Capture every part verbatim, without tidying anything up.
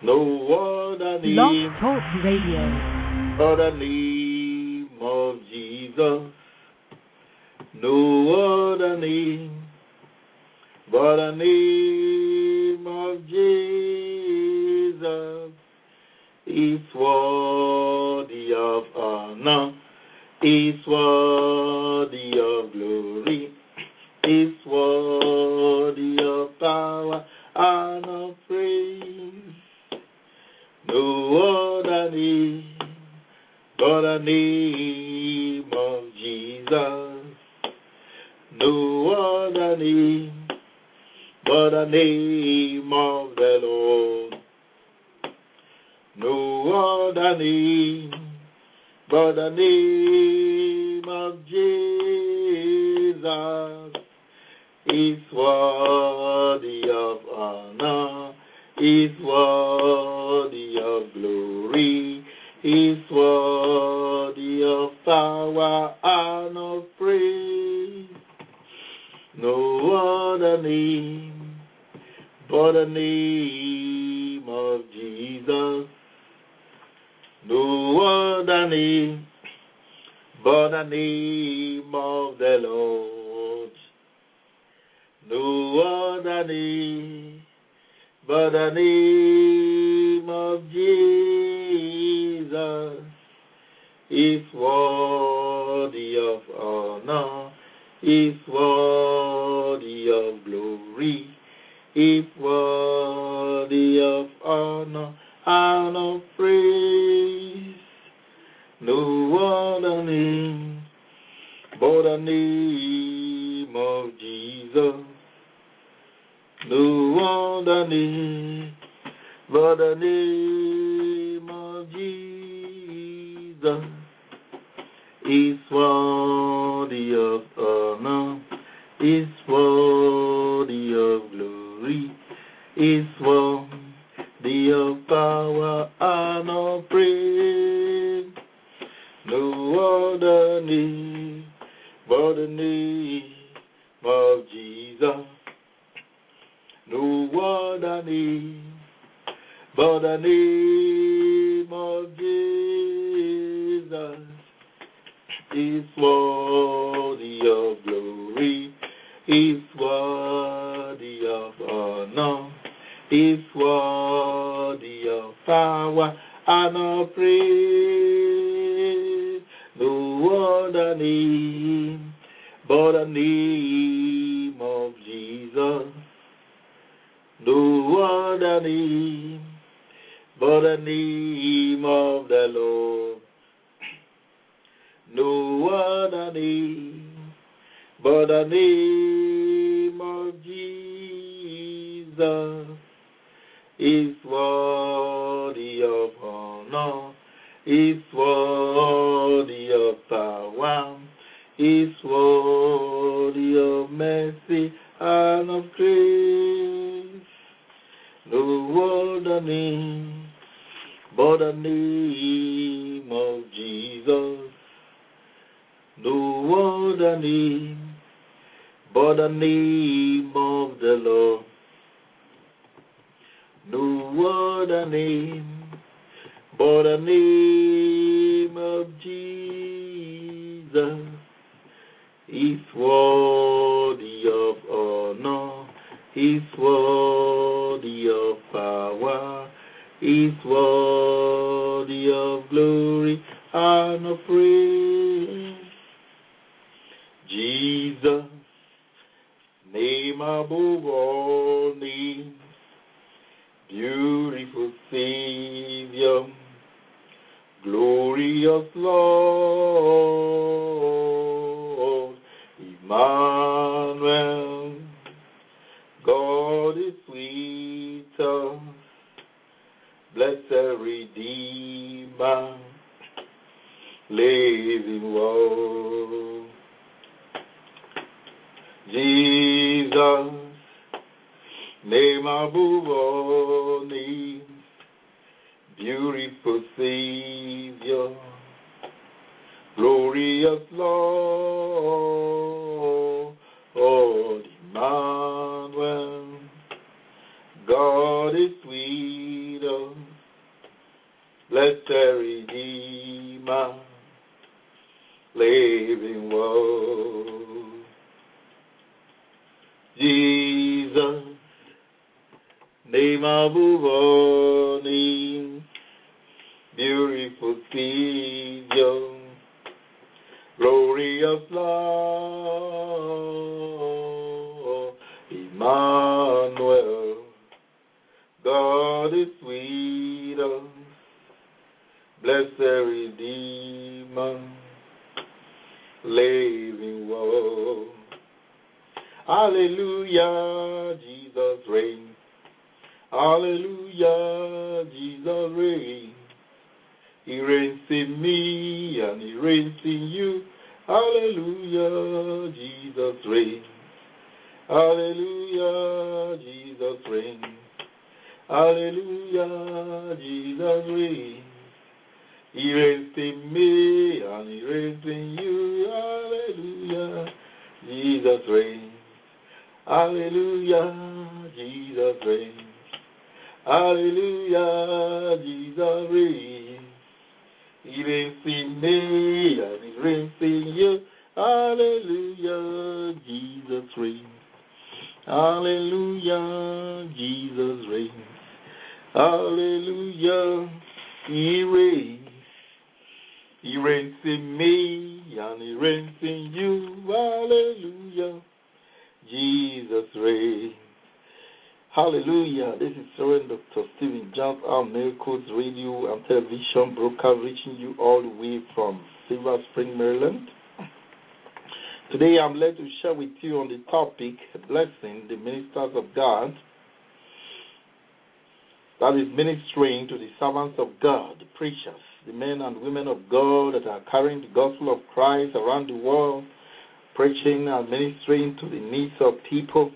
No other Blog name Talk Radio. but the name of Jesus. No other name but the name of Jesus. Is worthy of honor, is worthy of glory, is worthy of power and of praise. No other name but the name of Jesus. No other name but the name of the Lord. No other name but the name of Jesus. Is worthy of honor, is worthy of glory, is worthy of power and of praise. No other name but the name of Jesus. No other name but the name of the Lord. No other name but the name of Jesus. Is worthy of honor, is worthy of glory, is worthy of honor and of praise. No other name but the name of Jesus. No other name but the name of Jesus. Is worthy of honor, is worthy of glory, is worthy of power and of praise. No other name but the name of Jesus. No other name but the name of Jesus. Is worthy of glory, is worthy of honor, is worthy of power and of praise. No other name but the name of Jesus. No other name but the name of the Lord. No other name but the name of Jesus. Is worthy of honor, is worthy of power, is worthy of mercy and of grace. No other name but the name of Jesus. No other name but the name of the Lord. No other name but the name of Jesus. Is worthy of honor, is worthy of power, is worthy of glory and of praise. Jesus, name above all names, beautiful Savior, glorious Lord, Emmanuel, God is with us, blessed Redeemer, living world. Jesus, name above all names, beautiful Savior, glorious Lord, oh, Emmanuel, God is with us, blessed Redeemer, living word. Jesus, name above all names, beautiful Savior, glorious Lord, Emmanuel, God is with us, blessed Redeemer, living word. Hallelujah, Jesus reigns. Hallelujah, Jesus reigns. He reigns in me and He reigns in you. Hallelujah, Jesus reigns. Hallelujah, Jesus reigns. Hallelujah, Jesus reigns. He reigns in me and He reigns in you. Hallelujah, Jesus reigns. Hallelujah, Jesus reigns. Hallelujah, Jesus reigns. He reigns in me and He reigns in you. Hallelujah, Jesus reigns. Hallelujah, Jesus reigns. Hallelujah, He reigns. He reigns in me and He reigns in you. Hallelujah, Jesus reigns. Hallelujah. This is Reverend Doctor Stephen Jones, our Miracles Radio and Television broadcast, reaching you all the way from Silver Spring, Maryland. Today I'm led to share with you on the topic, blessing the ministers of God, that is ministering to the servants of God, the preachers, the men and women of God that are carrying the gospel of Christ around the world, preaching and ministering to the needs of people.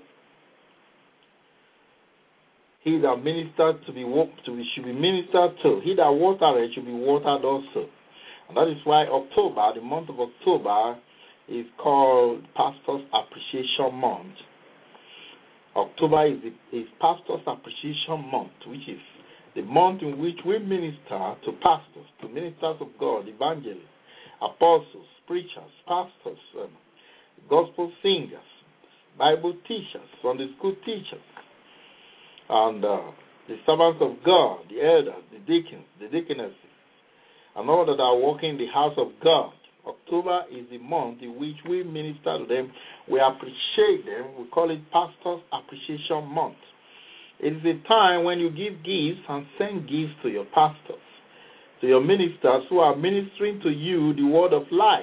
He that ministered to be to be, should be ministered to. He that watered should be watered also. And that is why October, the month of October, is called Pastor's Appreciation Month. October is, the, is Pastor's Appreciation Month, which is the month in which we minister to pastors, to ministers of God, evangelists, apostles, preachers, pastors, um, gospel singers, Bible teachers, Sunday school teachers, and uh, the servants of God, the elders, the deacons, the deaconesses, and all that are working in the house of God. October is the month in which we minister to them. We appreciate them. We call it Pastor's Appreciation Month. It is a time when you give gifts and send gifts to your pastors, to your ministers who are ministering to you the word of life.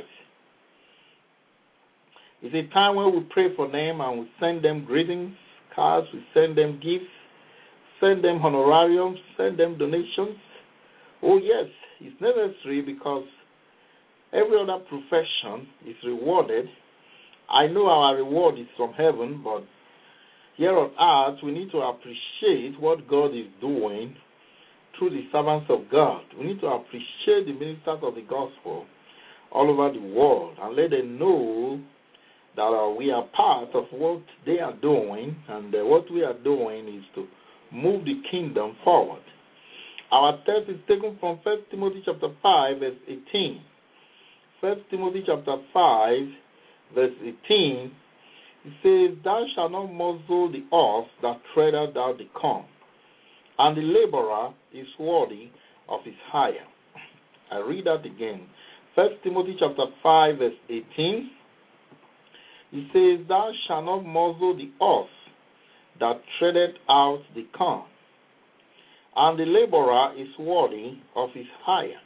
It's a time when we pray for them and we send them greetings, cards, we send them gifts, send them honorariums, send them donations. Oh yes, it's necessary because every other profession is rewarded. I know our reward is from heaven, but here on earth we need to appreciate what God is doing through the servants of God. We need to appreciate the ministers of the gospel all over the world and let them know that uh, we are part of what they are doing, and uh, what we are doing is to move the kingdom forward. Our text is taken from First Timothy chapter five, verse eighteen. First Timothy chapter five, verse eighteen, it says, "Thou shalt not muzzle the ox that treadeth out the corn, and the laborer is worthy of his hire." I read that again. First Timothy chapter five, verse eighteen, it says, "Thou shalt not muzzle the ox that treadeth out the corn, and the laborer is worthy of his hire."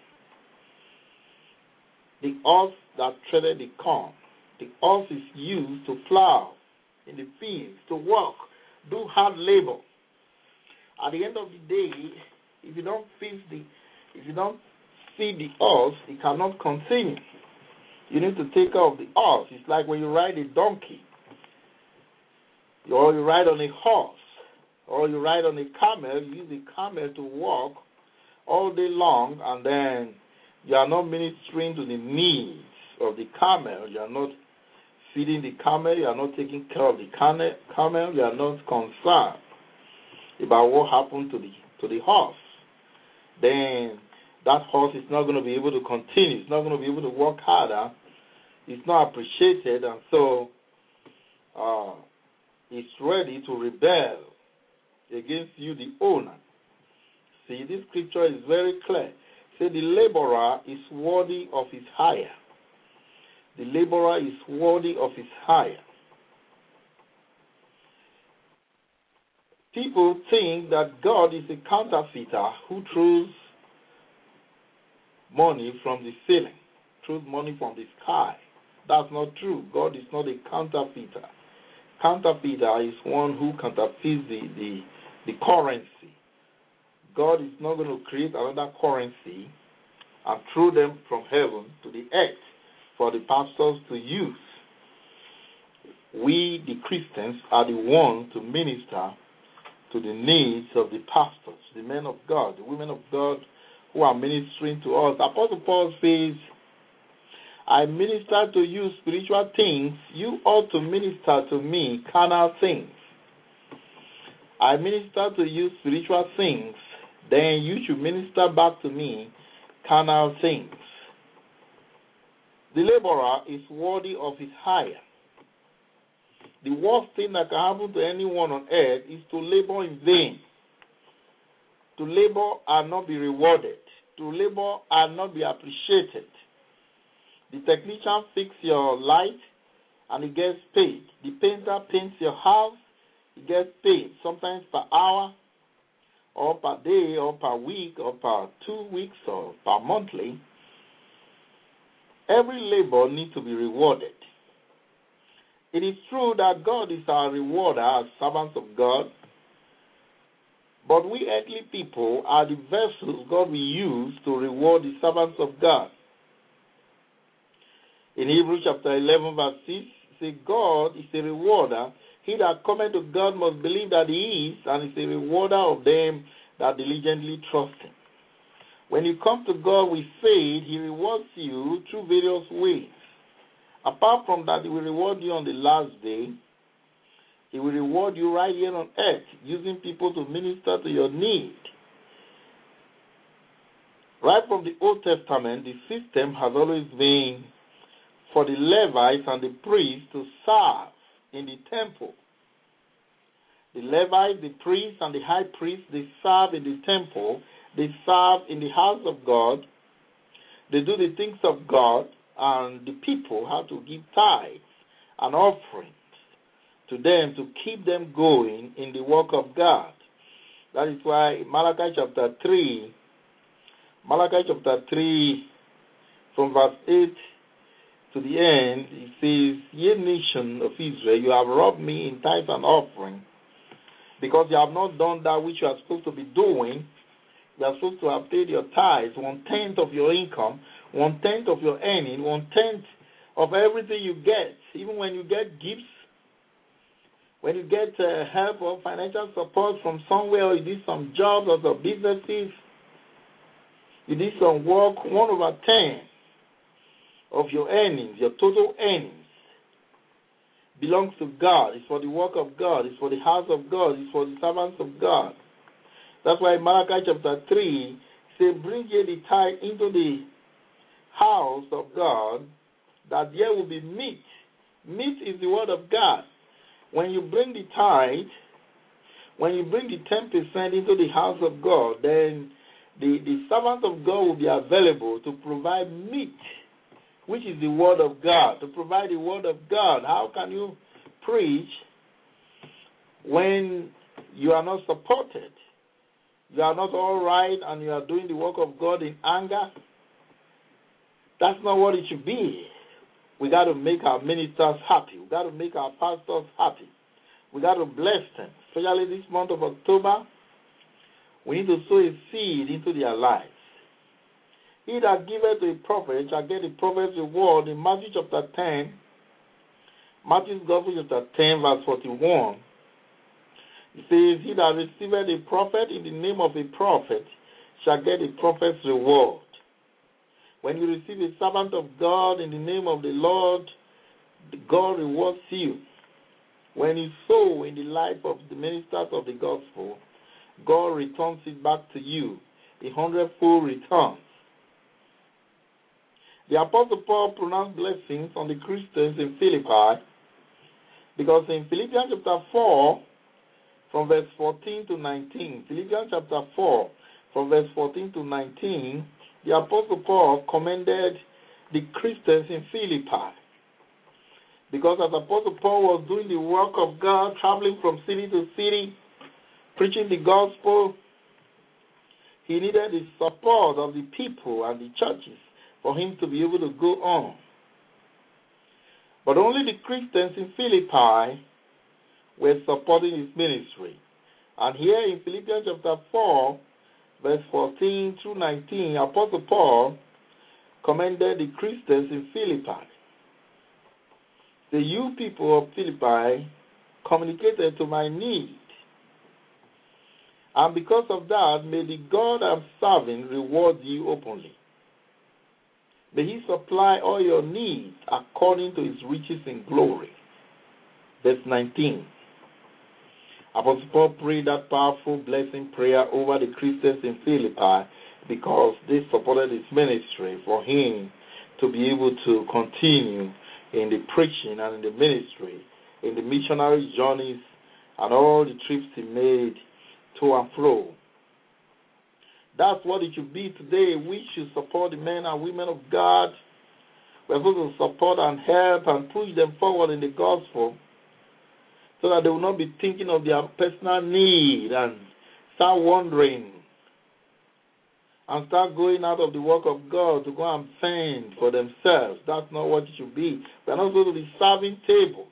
The ox that treadeth the corn. The ox is used to plow in the fields, to work, do hard labor. At the end of the day, if you don't feed the, if you don't feed the ox, it cannot continue. You need to take care of the ox. It's like when you ride a donkey, or you ride on a horse, or you ride on a camel. You use a camel to walk all day long, and then you are not ministering to the needs of the camel. You are not feeding the camel. You are not taking care of the camel. You are not concerned about what happened to the to the horse. Then that horse is not going to be able to continue. It's not going to be able to work harder. It's not appreciated, and so uh, it's ready to rebel against you, the owner. See, this scripture is very clear. Say the laborer is worthy of his hire. The laborer is worthy of his hire. People think that God is a counterfeiter who throws money from the ceiling, throws money from the sky. That's not true. God is not a counterfeiter. Counterfeiter is one who counterfeits the, the, the currency. God is not going to create another currency and throw them from heaven to the earth for the pastors to use. We, the Christians, are the ones to minister to the needs of the pastors, the men of God, the women of God who are ministering to us. Apostle Paul says, I minister to you spiritual things, you ought to minister to me carnal things. I minister to you spiritual things, then you should minister back to me carnal things. The laborer is worthy of his hire. The worst thing that can happen to anyone on earth is to labor in vain. To labor and not be rewarded. To labor and not be appreciated. The technician fixes your light and he gets paid. The painter paints your house, he gets paid, sometimes per hour, or per day, or per week, or per two weeks, or per monthly. Every labor needs to be rewarded. It is true that God is our rewarder as servants of God, but we earthly people are the vessels God will use to reward the servants of God. In Hebrews chapter eleven, verse six, it says, God is a rewarder. He that cometh to God must believe that he is, and is a rewarder of them that diligently trust him. When you come to God with faith, he rewards you through various ways. Apart from that, he will reward you on the last day. He will reward you right here on earth, using people to minister to your need. Right from the Old Testament, the system has always been for the Levites and the priests to serve in the temple. The Levites, the priests, and the high priest, they serve in the temple. They serve in the house of God. They do the things of God, and the people have to give tithes and offerings to them to keep them going in the work of God. That is why Malachi chapter three, Malachi chapter three, from verse eight to the end, it says, Ye nation of Israel, you have robbed me in tithes and offering, because you have not done that which you are supposed to be doing. You are supposed to have paid your tithes, one-tenth of your income, one-tenth of your earning, one-tenth of everything you get. Even when you get gifts, when you get uh, help or financial support from somewhere, or you did some jobs or some businesses, you did some work, one over ten of your earnings, your total earnings, belongs to God. It's for the work of God. It's for the house of God. It's for the servants of God. That's why Malachi chapter three says, Bring ye the tithe into the house of God, that there will be meat. Meat is the word of God. When you bring the tithe, when you bring the ten percent into the house of God, then the, the servant of God will be available to provide meat, which is the word of God, to provide the word of God. How can you preach when you are not supported? You are not all right and you are doing the work of God in anger? That's not what it should be. We got to make our ministers happy. We got to make our pastors happy. We got to bless them. Especially this month of October, we need to sow a seed into their lives. He that giveth to a prophet shall get a prophet's reward. In Matthew chapter ten, Matthew's Gospel chapter ten, verse forty-one, it says, He that receiveth a prophet in the name of a prophet shall get a prophet's reward. When you receive a servant of God in the name of the Lord, God rewards you. When you sow in the life of the ministers of the gospel, God returns it back to you, a hundredfold return. The Apostle Paul pronounced blessings on the Christians in Philippi, because in Philippians chapter four, from verse fourteen to nineteen, Philippians chapter four, from verse fourteen to nineteen, the Apostle Paul commended the Christians in Philippi. Because as Apostle Paul was doing the work of God, traveling from city to city, preaching the gospel, he needed the support of the people and the churches for him to be able to go on. But only the Christians in Philippi were supporting his ministry. And here in Philippians chapter four, verse fourteen through nineteen, Apostle Paul commended the Christians in Philippi. The you people of Philippi communicated to my need. And because of that, may the God I'm serving reward you openly. May he supply all your needs according to his riches in glory. Verse nineteen. Apostle Paul prayed that powerful blessing prayer over the Christians in Philippi because they supported his ministry for him to be able to continue in the preaching and in the ministry, in the missionary journeys and all the trips he made to and fro. That's what it should be today. We should support the men and women of God. We're supposed to support and help and push them forward in the gospel so that they will not be thinking of their personal need and start wondering and start going out of the work of God to go and fend for themselves. That's not what it should be. We're not supposed to be serving tables.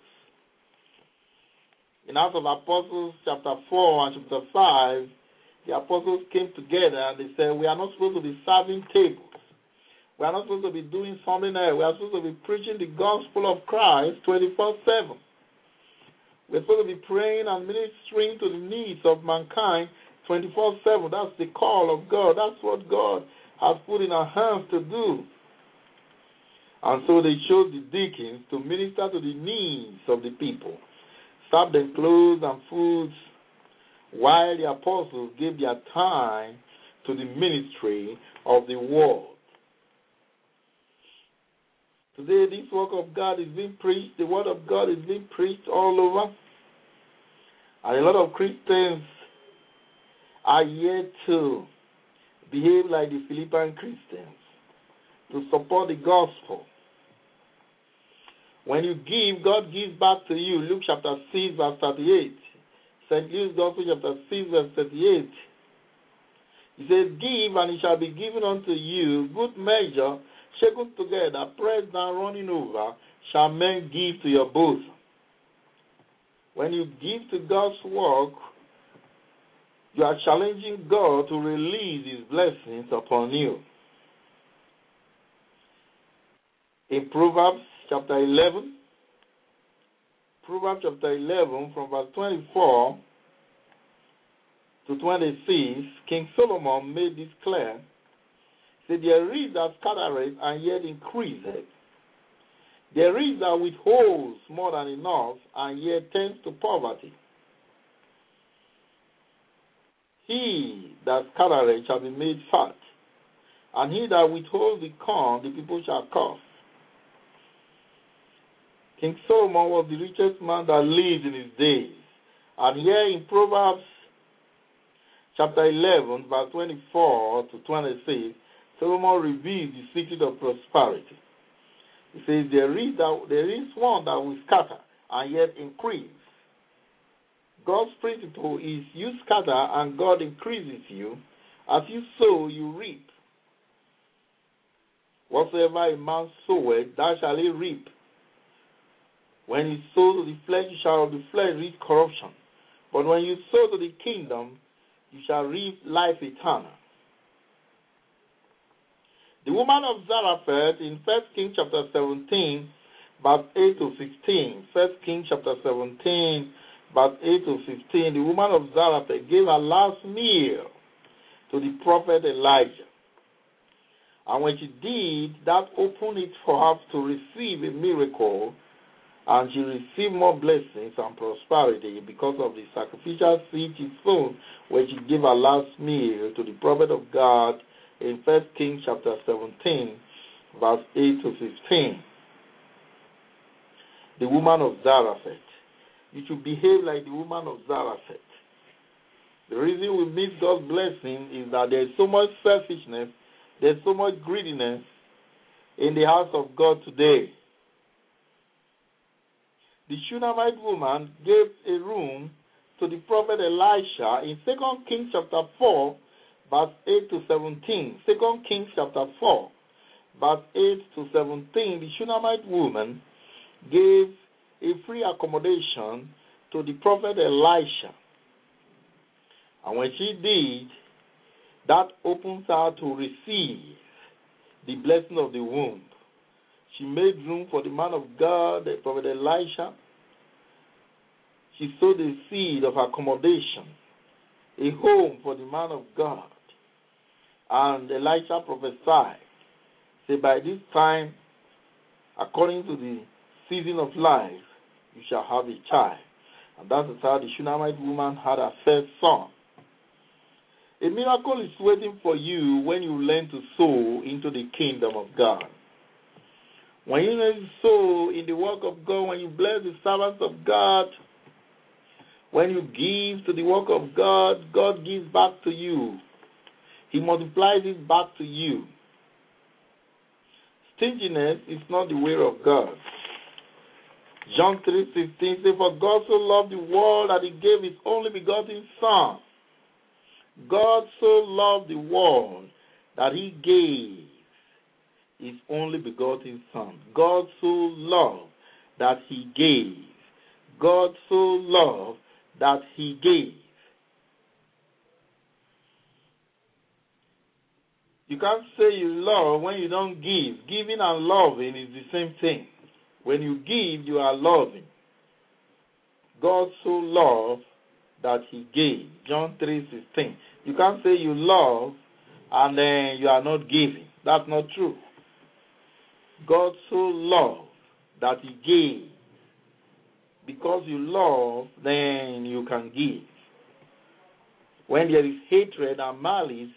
In Acts of Apostles chapter four and chapter five, the apostles came together and they said, we are not supposed to be serving tables. We are not supposed to be doing something else. We are supposed to be preaching the gospel of Christ twenty-four seven. We're supposed to be praying and ministering to the needs of mankind twenty-four seven. That's the call of God. That's what God has put in our hands to do. And so they chose the deacons to minister to the needs of the people, serve them clothes and foods, while the apostles gave their time to the ministry of the word. Today, this work of God is being preached. The word of God is being preached all over. And a lot of Christians are yet to behave like the Philippian Christians, to support the gospel. When you give, God gives back to you. Luke chapter six, verse thirty-eight. Saint Luke's Gospel chapter six, verse thirty-eight. He says, give, and it shall be given unto you, good measure, shaken together, pressed down, running over, shall men give to your bosom. When you give to God's work, you are challenging God to release his blessings upon you. In Proverbs chapter eleven, Proverbs chapter eleven, from verse twenty-four to twenty-six, King Solomon made this clear. He said, there is that scattereth and yet increaseth. There is that withholds more than enough and yet tends to poverty. He that scattereth shall be made fat, and he that withholds the corn, the people shall curse. King Solomon was the richest man that lived in his days. And here in Proverbs chapter eleven, verse twenty-four to twenty-six, Solomon revealed the secret of prosperity. He says, there is, that, there is one that will scatter and yet increase. God's principle is you scatter and God increases you. As you sow, you reap. Whatsoever a man soweth, that shall he reap. When you sow to the flesh, you shall of the flesh reap corruption. But when you sow to the kingdom, you shall reap life eternal. The woman of Zarephath in First Kings chapter seventeen, verse eight to fifteen. First Kings chapter seventeen, verse eight to fifteen. The woman of Zarephath gave her last meal to the prophet Elijah. And when she did, that opened it for her to receive a miracle, and she received more blessings and prosperity because of the sacrificial seed she sown when she gave her last meal to the prophet of God in First Kings chapter seventeen, verse eight to fifteen. The woman of Zarephath. You should behave like the woman of Zarephath. The reason we miss God's blessing is that there is so much selfishness, there is so much greediness in the house of God today. The Shunammite woman gave a room to the prophet Elisha in Second Kings chapter four, verse eight to seventeen. Second Kings chapter four, verse eight to seventeen. The Shunammite woman gave a free accommodation to the prophet Elisha. And when she did, that opens her to receive the blessing of the womb. She made room for the man of God, the prophet Elisha. She sowed a seed of accommodation, a home for the man of God. And Elisha prophesied, say, by this time, according to the season of life, you shall have a child. And that is how the Shunammite woman had her first son. A miracle is waiting for you when you learn to sow into the kingdom of God. When you learn to sow in the work of God, when you bless the servants of God, when you give to the work of God, God gives back to you. He multiplies it back to you. Stinginess is not the way of God. John three fifteen says, for God so loved the world that he gave his only begotten Son. God so loved the world that he gave his only begotten Son. God so loved that he gave. God so loved that he gave. You can't say you love when you don't give. Giving and loving is the same thing. When you give, you are loving. God so loved that he gave. John three sixteen. You can't say you love and then you are not giving. That's not true. God so loved that he gave. Because you love, then you can give. When there is hatred and malice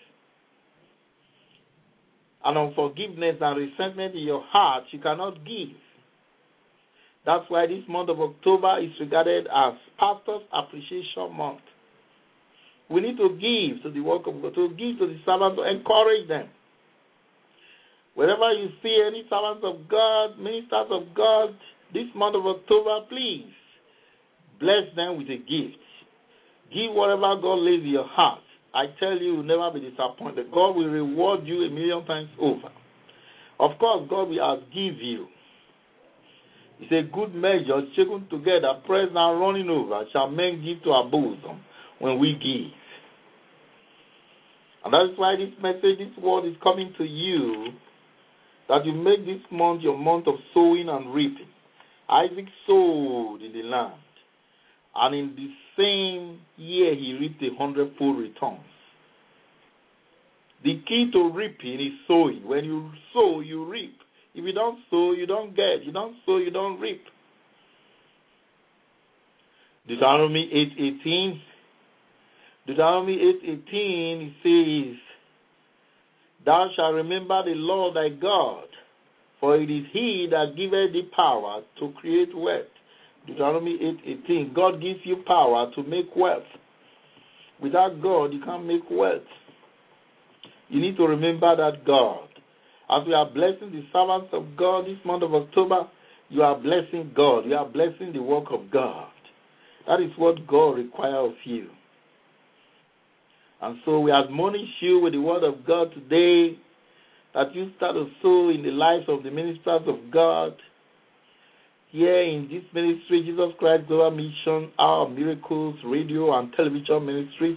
and unforgiveness and resentment in your heart, you cannot give. That's why this month of October is regarded as Pastor's Appreciation Month. We need to give to the work of God, to give to the servants, to encourage them. Wherever you see any servants of God, ministers of God, this month of October, please bless them with a gift. Give whatever God lays in your heart. I tell you, you will never be disappointed. God will reward you a million times over. Of course, God will outgive you. It's a good measure, shaken together, pressed and running over, shall men give to our bosom when we give. And that is why this message, this word is coming to you, that you make this month your month of sowing and reaping. Isaac sowed in the land, and in the same year he reaped a hundredfold returns. The key to reaping is sowing. When you sow, you reap. If you don't sow, you don't get. You don't sow, you don't reap. Deuteronomy eight eighteen. Deuteronomy eight eighteen says, thou shalt remember the Lord thy God, for it is he that giveth thee power to create wealth. Deuteronomy eight eighteen. God gives you power to make wealth. Without God, you can't make wealth. You need to remember that God. As we are blessing the servants of God this month of October, you are blessing God. You are blessing the work of God. That is what God requires of you. And so we admonish you with the word of God today, that you start to sow in the lives of the ministers of God. Here in this ministry, Jesus Christ Global Mission, Hour of Miracles, radio and television ministries.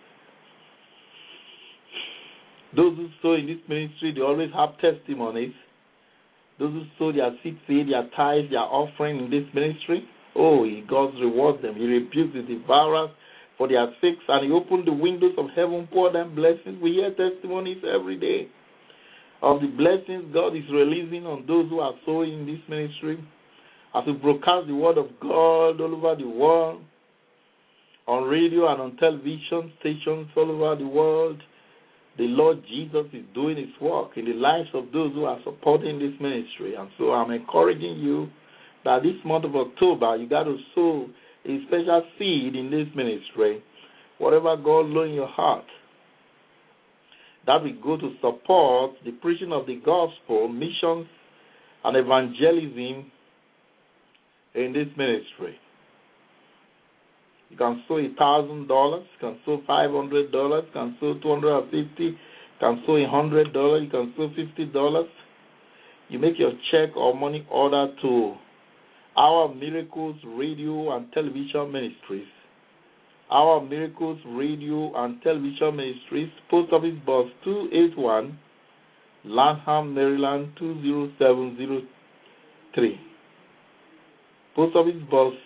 Those who sow in this ministry, they always have testimonies. Those who sow their seed, their tithes, their offering in this ministry, oh, God rewards them. He rebukes the devourers for their sakes, and he opened the windows of heaven, pour them blessings. We hear testimonies every day of the blessings God is releasing on those who are sowing in this ministry. As we broadcast the word of God all over the world, on radio and on television stations all over the world, the Lord Jesus is doing his work in the lives of those who are supporting this ministry. And so I'm encouraging you that this month of October, you got to sow a special seed in this ministry. Whatever God lays in your heart, that will go to support the preaching of the gospel, missions, and evangelism in this ministry. You can sow a thousand dollars, you can sow five hundred dollars, you can sow two hundred and fifty, you can sow a hundred dollars, you can sow fifty dollars. You make your check or money order to Our Miracles Radio and Television Ministries. Our Miracles Radio and Television Ministries, Post Office Box two eighty-one, Lanham, Maryland two zero seven zero three. Post Office Box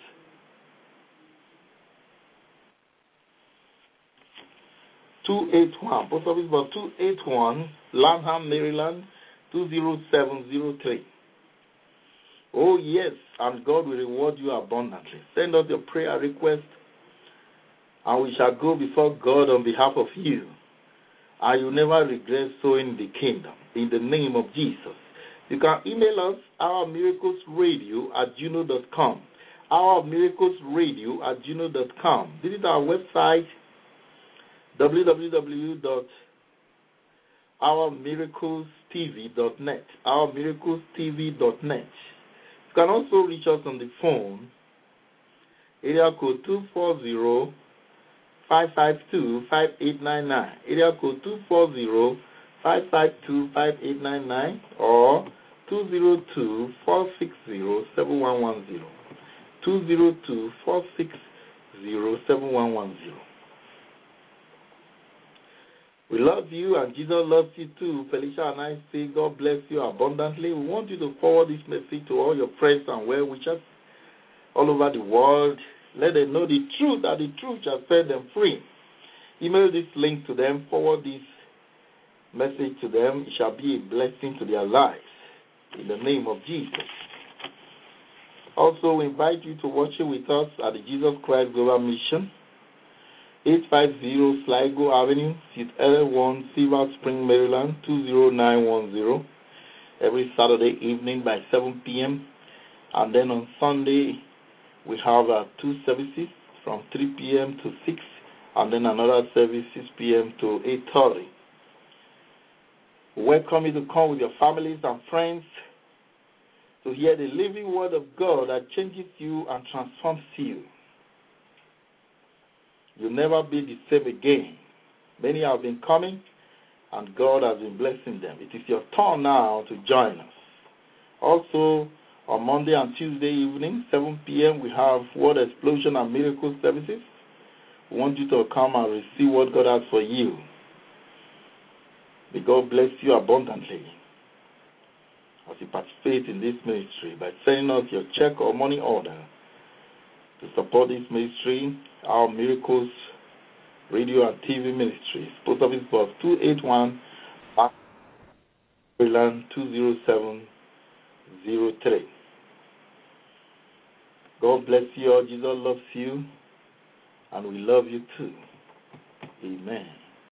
two eighty-one, Post Office Box two eighty-one, Lanham, Maryland two zero seven zero three. Oh yes, and God will reward you abundantly. Send us your prayer request, and we shall go before God on behalf of you. And you'll never regret sowing the kingdom. In the name of Jesus. You can email us, our miracles radio at gmail dot com. our miracles radio at gmail dot com. Visit our website, w w w dot our miracles t v dot net. our miracles t v dot net. You can also reach us on the phone, area code two four zero, five five two, five eight nine nine, area code two four zero, five five two, five eight nine nine, or two zero two, four six zero, seven one one zero, two zero two, four six zero, seven one one zero. We love you, and Jesus loves you too. Felicia and I say God bless you abundantly. We want you to forward this message to all your friends and well-wishers all over the world. Let them know the truth, that the truth shall set them free. Email this link to them, forward this message to them. It shall be a blessing to their lives. In the name of Jesus. Also, we invite you to worship with us at the Jesus Christ Global Mission, eight fifty Sligo Avenue, Suite L one, Silver Spring, Maryland, two zero nine one zero, every Saturday evening by seven p.m. And then on Sunday, we have uh, two services from three p.m. to six, and then another service six p.m. to eight thirty. We welcome you to come with your families and friends to hear the living word of God that changes you and transforms you. You'll never be the same again. Many have been coming, and God has been blessing them. It is your turn now to join us. Also, on Monday and Tuesday evening, seven p.m., we have Word Explosion and Miracle Services. We want you to come and receive what God has for you. May God bless you abundantly as you participate in this ministry by sending us your check or money order to support this ministry, Our Miracles Radio and T V Ministries, Post Office Box two eighty-one, Maryland two zero seven zero three. God bless you all. Jesus loves you, and we love you too. Amen.